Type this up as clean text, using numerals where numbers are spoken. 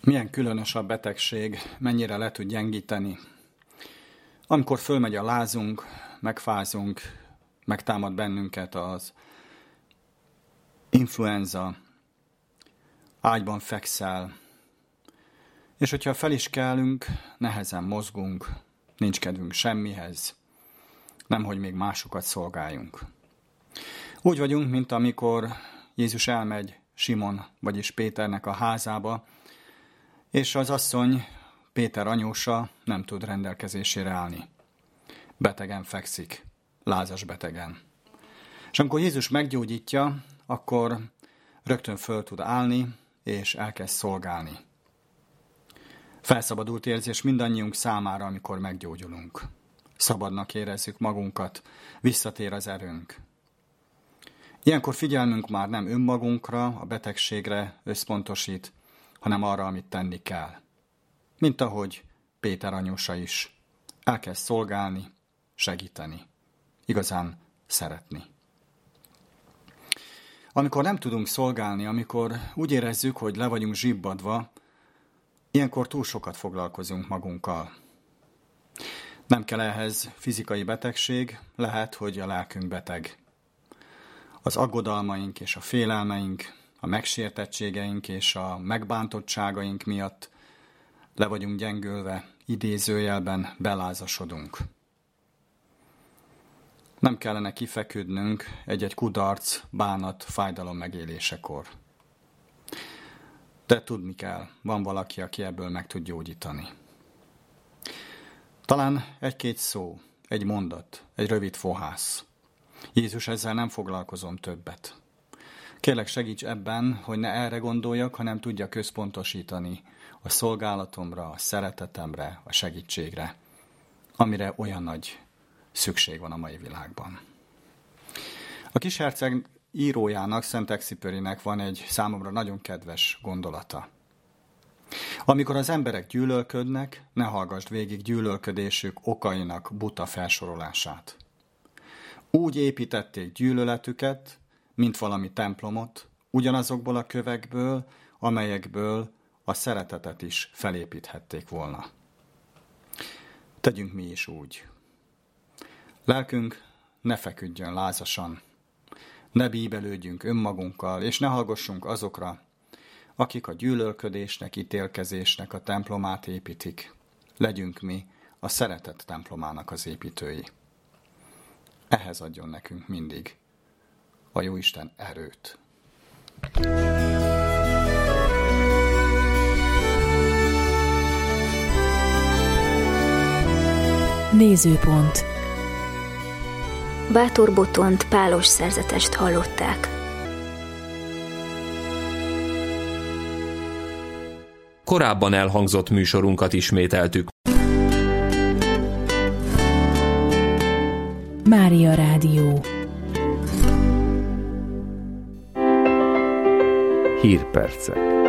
Milyen különös a betegség, mennyire le tud gyengíteni. Amikor fölmegy a lázunk, megfázunk, megtámad bennünket az influenza, ágyban fekszel, és hogyha fel is kelünk, nehezen mozgunk, nincs kedvünk semmihez, nemhogy még másokat szolgáljunk. Úgy vagyunk, mint amikor Jézus elmegy Simon, vagyis Péternek a házába, és az asszony, Péter anyósa nem tud rendelkezésére állni. Betegen fekszik, lázas betegen. És amikor Jézus meggyógyítja, akkor rögtön föl tud állni, és elkezd szolgálni. Felszabadult érzés mindannyiunk számára, amikor meggyógyulunk. Szabadnak érezzük magunkat, visszatér az erőnk. Ilyenkor figyelmünk már nem önmagunkra, a betegségre összpontosít, hanem arra, amit tenni kell. Mint ahogy Péter anyósa is elkezd szolgálni, segíteni, igazán szeretni. Amikor nem tudunk szolgálni, amikor úgy érezzük, hogy le vagyunk zsibbadva, ilyenkor túl sokat foglalkozunk magunkkal. Nem kell ehhez fizikai betegség, lehet, hogy a lelkünk beteg. Az aggodalmaink és a félelmeink, a megsértettségeink és a megbántottságaink miatt le vagyunk gyengülve, idézőjelben belázasodunk. Nem kellene kifeküdnünk egy-egy kudarc, bánat, fájdalom megélésekor. De tudni kell, van valaki, aki ebből meg tud gyógyítani. Talán egy-két szó, egy mondat, egy rövid fohász. Jézus, ezzel nem foglalkozom többet. Kérlek, segíts ebben, hogy ne erre gondoljak, hanem tudjak központosítani a szolgálatomra, a szeretetemre, a segítségre, amire olyan nagy szükség van a mai világban. A kisherceg írójának, Szent Exupérynek van egy számomra nagyon kedves gondolata. Amikor az emberek gyűlölködnek, ne hallgassd végig gyűlölködésük okainak buta felsorolását. Úgy építették gyűlöletüket, mint valami templomot, ugyanazokból a kövekből, amelyekből a szeretetet is felépíthették volna. Tegyünk mi is úgy. Lelkünk ne feküdjön lázasan, ne bíbelődjünk önmagunkkal, és ne hallgassunk azokra, akik a gyűlölködésnek, ítélkezésnek a templomát építik. Legyünk mi a szeretet templomának az építői. Ehhez adjon nekünk mindig a Jóisten erőt. Nézőpont. Bátor Botont pálos szerzetest hallották. Korábban elhangzott műsorunkat ismételtük. Mária Rádió. Hírpercek.